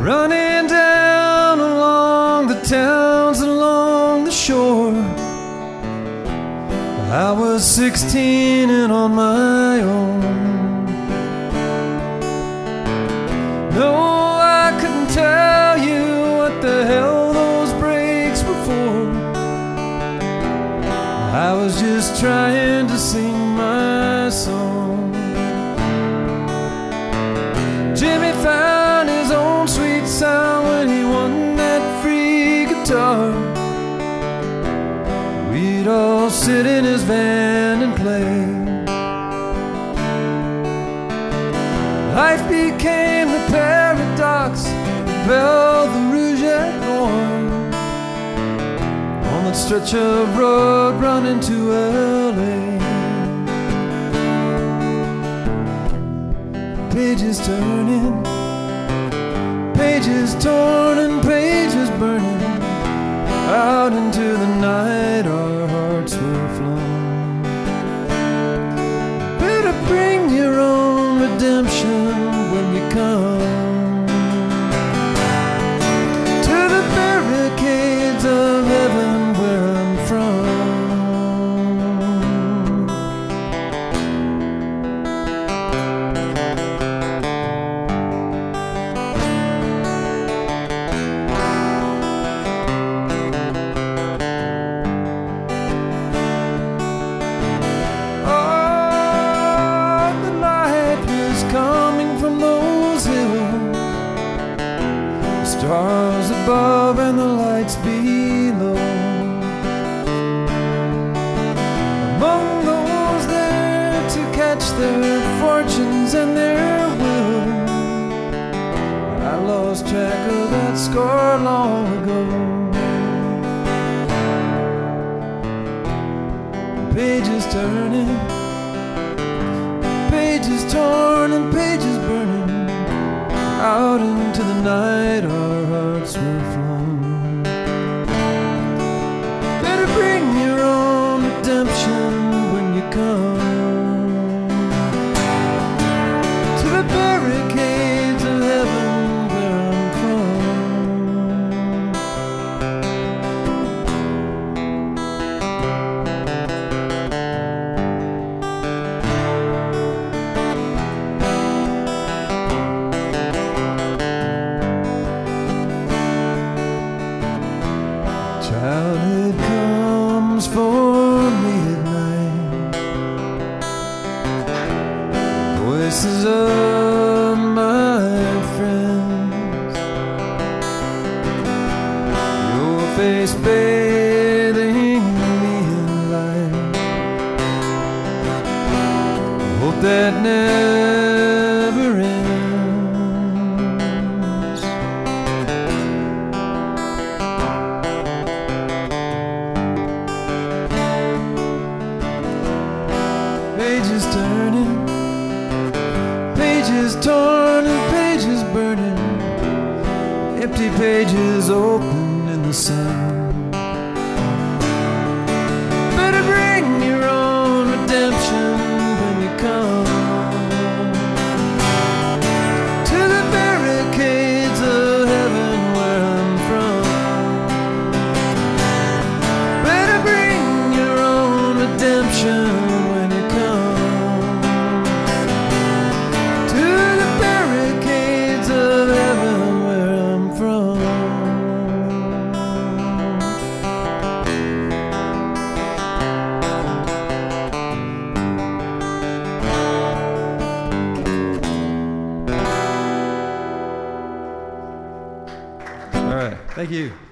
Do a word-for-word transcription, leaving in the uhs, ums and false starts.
running down along the towns along the shore. I was sixteen and on my own. No, I couldn't tell you what the hell those breaks were for. I was just trying to sing my song. Jimmy found his own sweet sound when he won that free guitar. We'd all sit in his van and play. Life became the paradox of Belle the Rouge et Noir, on that stretch of road running to L A. Pages turning, pages torn and pages burning. Out into the night our hearts were flown. Better bring your own redemption when you come to the barricades of heaven where I'm from. Stars above and the lights below. Among those there to catch their fortunes and their will, I lost track of that score long ago. Pages turning, pages torn and pages burning. Out into the night our hearts were flown. Better bring your own redemption when you come to the barricades of heaven where I'm Childhood comes for me at night. Voices of my friends, your face bathing me in light. Hope that never ends. Pages turning, pages torn and pages burning. Empty pages open in the sun. Better bring your own redemption when you come to the barricades of heaven where I'm from. Better bring your own redemption. All right, thank you.